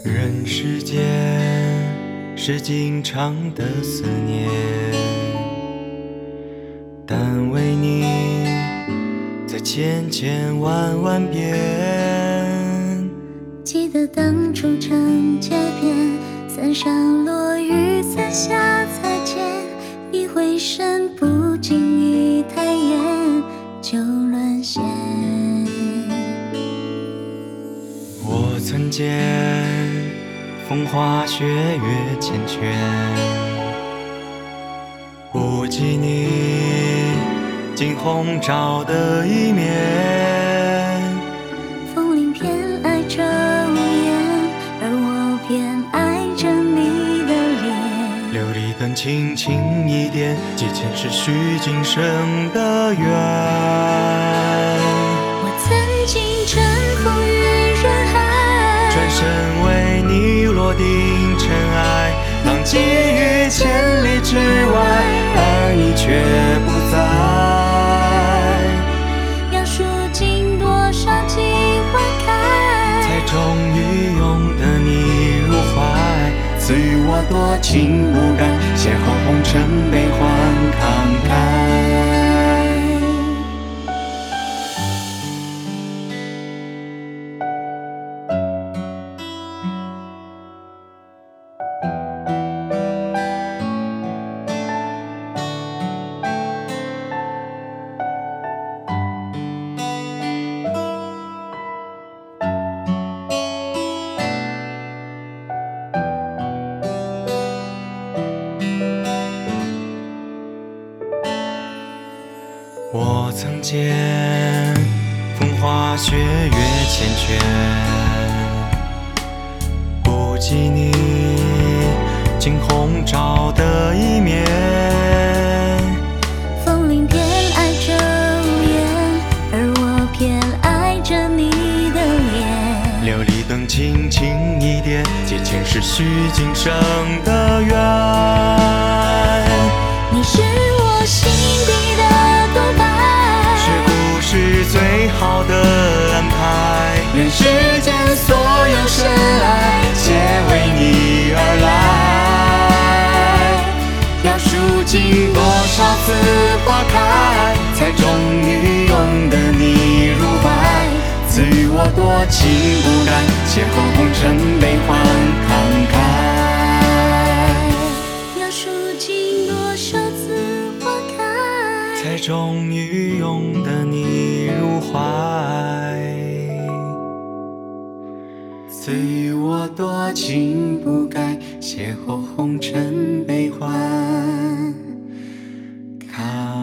人世间是经常的思念，但为你在千千万万遍。 记得当初长街边，伞上落雨，伞下再见。一回身，不经意抬眼，就沦陷。 我曾见风花雪月缱绻，不及你惊鸿照的一面。 风铃偏爱着屋檐，而我偏爱着你的脸。 琉璃灯轻轻一点，几前世许今生的缘。 我曾经征服于人海， 转身为你落定尘埃，浪迹于千里之外，而你却不在。 要数尽多少季花开， 才终于拥得你入怀。赐予我多情不改，邂逅红尘悲欢慷慨。我曾见风花雪月缱绻，不及你惊鸿照的一面。 风铃偏爱着屋檐，而我偏爱着你的脸。 琉璃灯轻轻一点，借前世许今生的缘。 你是我心底的独白， 是故事最好的安排。愿世间所有深爱，皆为你而来。要数尽多少次花开，才终于拥得你入怀。赐予我多情不改，邂逅红尘悲欢慷慨。 要数尽多少次花开， 才终于拥得你入怀。赐予我多情不改，邂逅红尘悲欢慷